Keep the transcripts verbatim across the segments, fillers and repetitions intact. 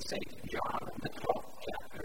Saint John, the twelfth chapter.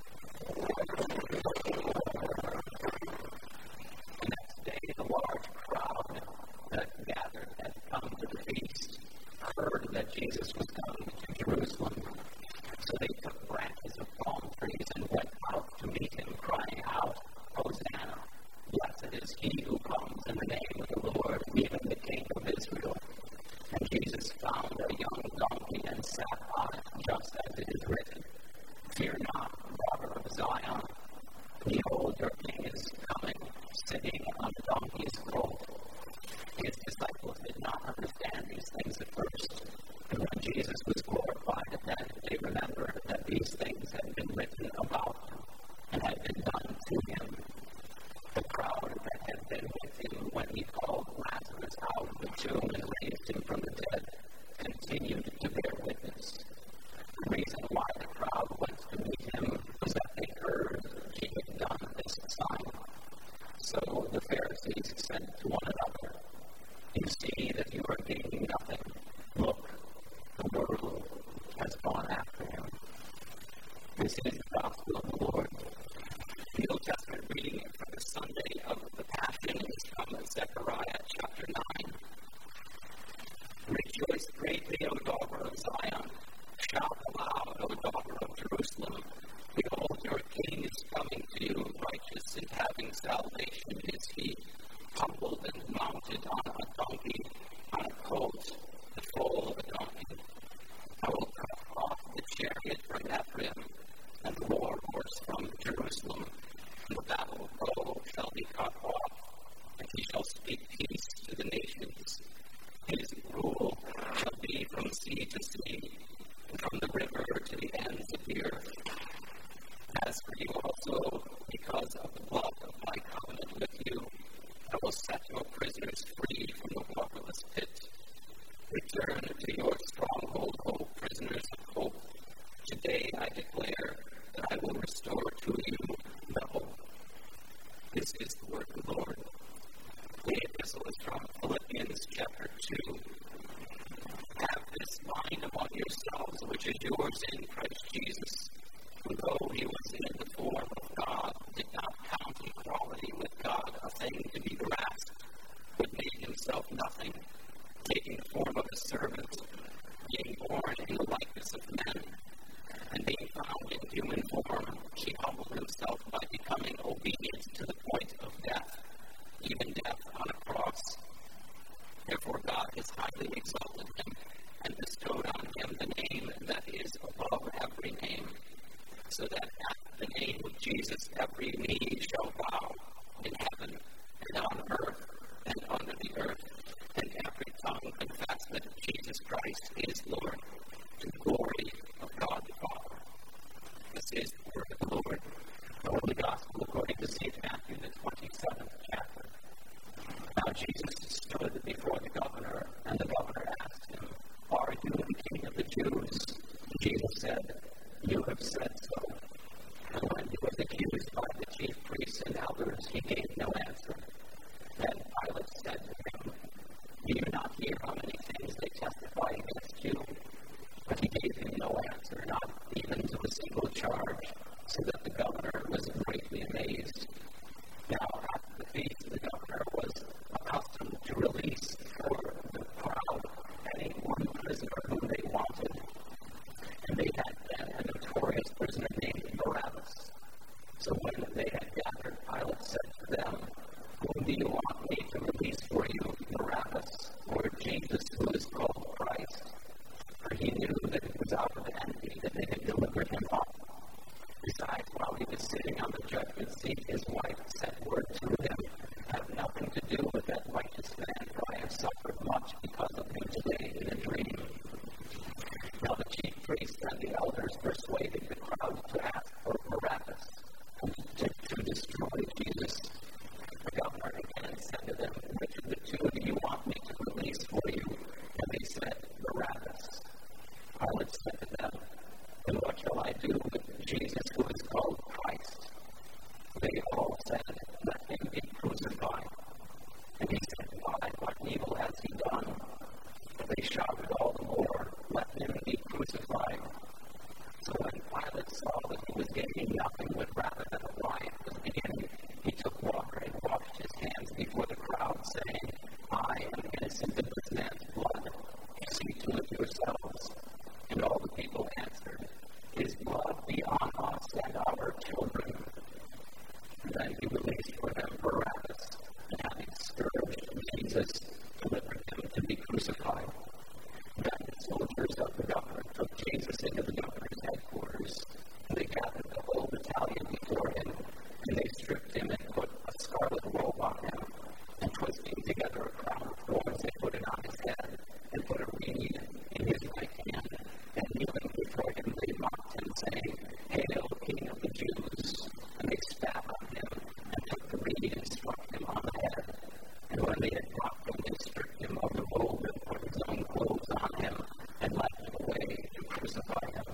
The next day, the large crowd that gathered had come to the feast heard that Jesus was coming to Jerusalem. So they took branches of palm trees and went out to meet him, crying out, Hosanna! Blessed is he who comes in the name of the Lord, even the King of Israel. And Jesus found a young donkey and sat on it, just as it is written, Fear not, daughter of Zion. Behold, your king is coming, sitting on the donkey's colt. His disciples did not understand these things at first. And when Jesus was glorified, then they remembered that these things had been written about him and had been done to him. The crowd that had been with him when he called Lazarus out of the tomb and raised him from the dead continued to bear witness. The reason why the crowd went to meet him was that they heard he had done this sign. So the Pharisees said to one another, You see that you are gaining nothing. Look, the world has gone after him. This is the gospel of the Lord. The Old Testament reading for the Sunday of the Passion is from Zechariah chapter nine. Rejoice greatly, O daughter of Zion. Shout aloud, O daughter of Jerusalem. Behold, your king is coming to you, righteous and having salvation is he, humbled and mounted on a donkey, on a colt, the foal of a donkey. I will cut off the chariot from Ephraim, and the war horse from Jerusalem. And the battle bow shall be cut off, and he shall speak peace to the nations. His rule shall be from sea to sea, and from the river to the ends of the earth. As for you also, because of the blood of my covenant with you, I will set your prisoners free from the waterless pit. Return to your stronghold, O prisoners of hope. Today I declare that I will restore to you double. This is the word of the Lord. The epistle is from Philippians chapter two. Have this mind among yourselves, which is yours in Christ Jesus, who though he was in the form of God, did not count equality with God a thing to be grasped, but made himself nothing, taking the form of a servant, being born in the likeness of men, and being found in human form, he humbled himself by becoming obedient to the point of death, even death on a cross. Therefore God has highly exalted him, and bestowed on him the name that is above every name, so that at the name of Jesus every knee shall bow, in heaven and on earth and under the earth, and every tongue confess that Jesus Christ is Lord, to the glory of God the Father. This is the word of the Lord. The Holy Gospel according to Saint Matthew, the twenty-seventh chapter. Now Jesus stood before the governor, and the governor asked him, Are you the King of the Jews? Jesus said, You have said so. And when he was accused by the chief priests and elders, he gave no answer. Then Pilate said to him, Do you not hear how many things they testify against you? But he gave him no answer, not even to a single charge, so that the governor was greatly amazed. Now, after the feast, the governor was accustomed to release for the crowd any one prisoner whom they wanted. And they had then a notorious prisoner named Barabbas. So when they had gathered, Pilate said to them, Whom do you want me to release for you, Barabbas, or Jesus, who is called Christ? For he knew that it was out of envy that they had delivered him up. Besides, while he was sitting on the judgment seat, his wife sent word to him, Have nothing to do with that righteous man, for I have suffered much because of him today in a dream. Now the chief priests and the elders persuaded the crowd to ask for Barabbas, and to, to destroy Jesus. The governor again said to them, Which of the two do you want me to release for you? And they said, Barabbas. Pilate said to them, Then what shall I do with Jesus, who is called Christ? They all said, Let him be crucified. And he said, Why, what evil has he done? But they shouted all the more, Let him be crucified. gaining nothing but rather than a riot was beginning, he took water and washed his hands before the crowd, saying, I am innocent of this man's blood. See to it yourselves. And all the people answered, His blood be on us and our children. And then he released for them Barabbas, and having scourged Jesus, delivered him to be crucified. Then the soldiers of the governor took Jesus into the governor's headquarters, and they gathered the whole battalion before him, and they stripped him and put a scarlet robe on him, and twisting together a crown of thorns, they put it on his head, and put a reed in his right hand, and kneeling before him, they mocked him, saying, Hail, King of the Jews! And they spat on him, and took the reed and struck him on the head. And when they had mocked him, they stripped him of the robe and put his own clothes on him, and led him away to crucify him.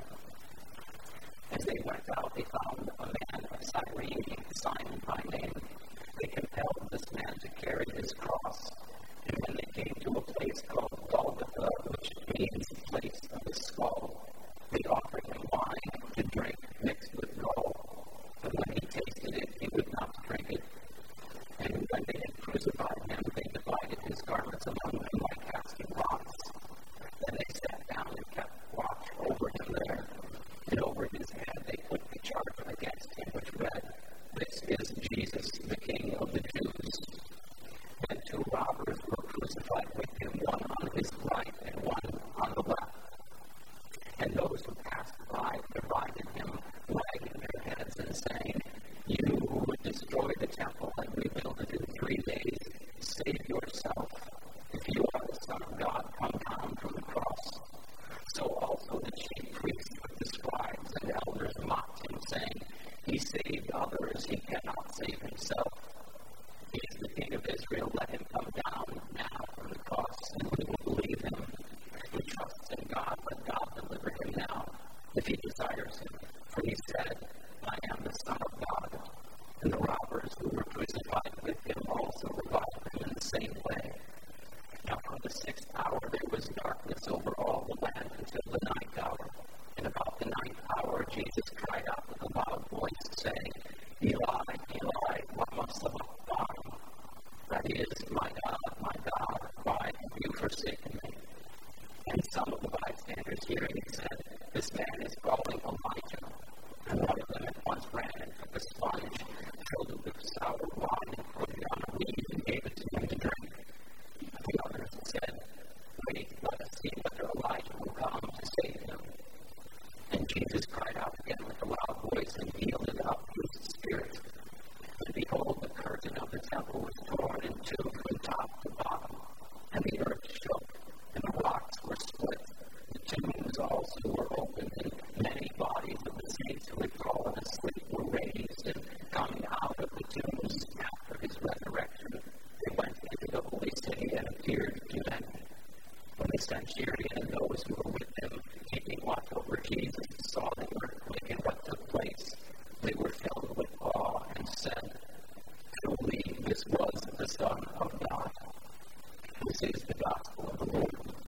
As they went out, they found a man of Cyrene named Simon by name. They compelled this man to carry his cross, and when they came to a place called Golgotha, which means place of the skull, they offered him wine to drink mixed with gall. But when he tasted it, he would not drink it. And when they had crucified him, they divided his garments among them by casting lots. Then they sat down and kept watch over him there. And over his head they put the charge against him, which read, This is Jesus, the King of the Jews. Then two robbers were crucified with him, one on his right and one on the left. And those who passed by derided him, wagging their heads and saying, You who would destroy the temple and rebuild it in three days, save yourself. If you are the Son of God, come down from the cross. So also the chief priests with the scribes and elders mocked him, saying, He saved others, he cannot save himself. He is the King of Israel, let him come down now from the cross, and we will believe him. Who trusts in God, let God deliver him now, if he desires him. For he said, I am the Son of God. And the robbers who were crucified with him also reviled him in the same way. Now from the sixth hour there was darkness over all the land until the ninth hour. And about the ninth hour Jesus cried out with a loud voice, saying, Eli, Eli, lama sabachthani? That is, My God, my God, why have you forsaken me? And some of the bystanders hearing it said, This man is calling Elijah.